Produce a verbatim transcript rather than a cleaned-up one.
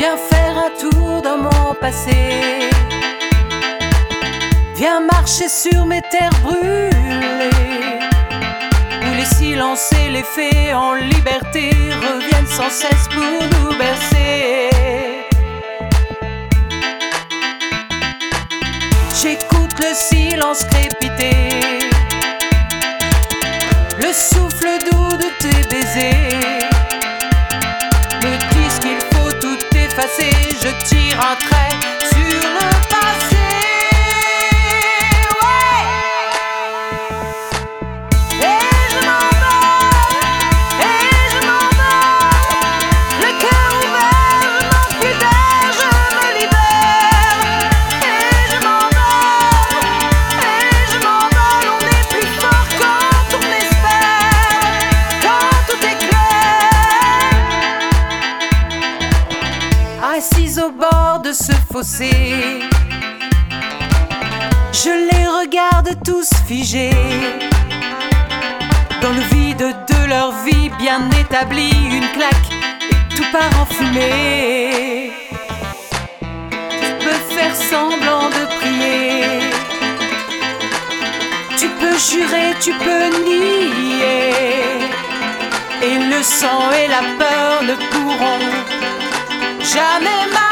Viens faire un tour dans mon passé. Viens marcher sur mes terres brûlées, où les silences et les faits en liberté reviennent sans cesse pour nous bercer. J'écoute le silence crépiter, le souffle doux de tes baisers me disent qu'il faut tout effacer. Je tire un trait sur le passé. Assise au bord de ce fossé, je les regarde tous figés dans le vide de leur vie bien établie. Une claque et tout part en fumée. Tu peux faire semblant de prier, tu peux jurer, tu peux nier, et le sang et la peur ne pourront jamais